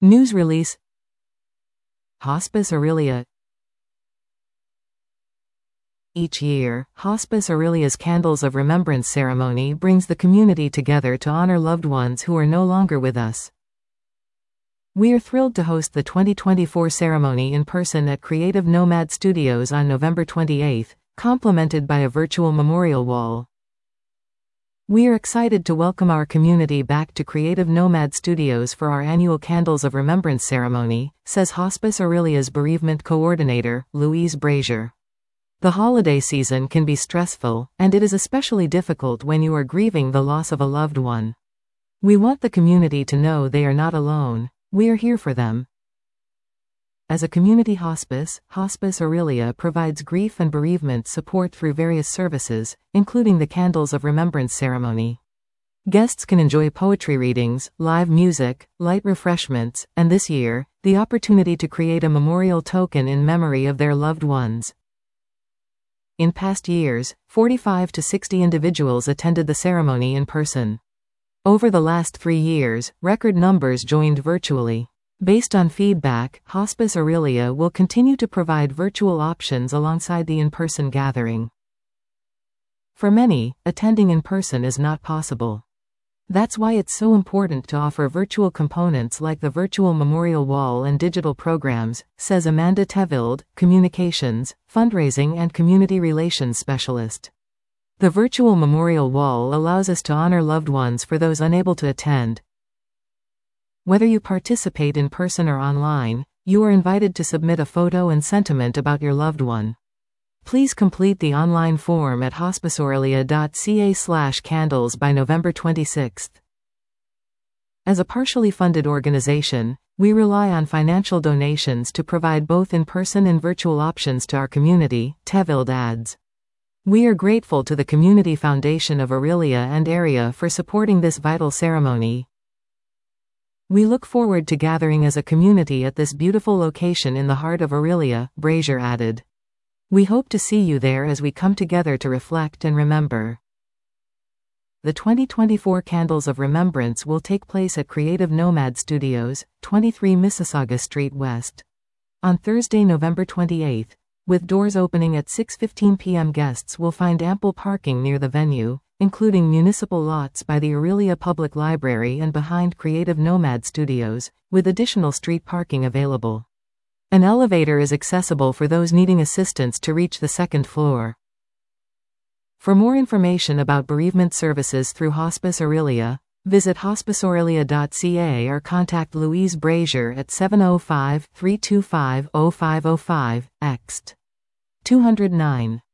News release. Hospice Aurelia. Each year, Hospice Aurelia's Candles of Remembrance ceremony brings the community together to honor loved ones who are no longer with us. We are thrilled to host the 2024 ceremony in person at Creative Nomad Studios on November 28, complemented by a virtual memorial wall. We are excited to welcome our community back to Creative Nomad Studios for our annual Candles of Remembrance ceremony, says Hospice Aurelia's bereavement coordinator, Louise Brazier. The holiday season can be stressful, and it is especially difficult when you are grieving the loss of a loved one. We want the community to know they are not alone. We are here for them. As a community hospice, Hospice Aurelia provides grief and bereavement support through various services, including the Candles of Remembrance ceremony. Guests can enjoy poetry readings, live music, light refreshments, and this year, the opportunity to create a memorial token in memory of their loved ones. In past years, 45 to 60 individuals attended the ceremony in person. Over the last 3 years, record numbers joined virtually. Based on feedback, Hospice Aurelia will continue to provide virtual options alongside the in-person gathering. For many, attending in person is not possible. That's why it's so important to offer virtual components like the virtual memorial wall and digital programs, says Amanda Tevild, Communications, Fundraising and Community Relations Specialist. The virtual memorial wall allows us to honor loved ones for those unable to attend. Whether you participate in person or online, you are invited to submit a photo and sentiment about your loved one. Please complete the online form at hospiceaurelia.ca/candles by November 26. As a partially funded organization, we rely on financial donations to provide both in-person and virtual options to our community, Tevild adds. We are grateful to the Community Foundation of Aurelia and area for supporting this vital ceremony. We look forward to gathering as a community at this beautiful location in the heart of Aurelia, Brazier added. We hope to see you there as we come together to reflect and remember. The 2024 Candles of Remembrance will take place at Creative Nomad Studios, 23 Mississauga Street West, on Thursday, November 28, with doors opening at 6:15 p.m. Guests will find ample parking near the venue, including municipal lots by the Aurelia Public Library and behind Creative Nomad Studios, with additional street parking available. An elevator is accessible for those needing assistance to reach the second floor. For more information about bereavement services through Hospice Aurelia, visit hospiceaurelia.ca or contact Louise Brazier at 705-325-0505, ext. 209.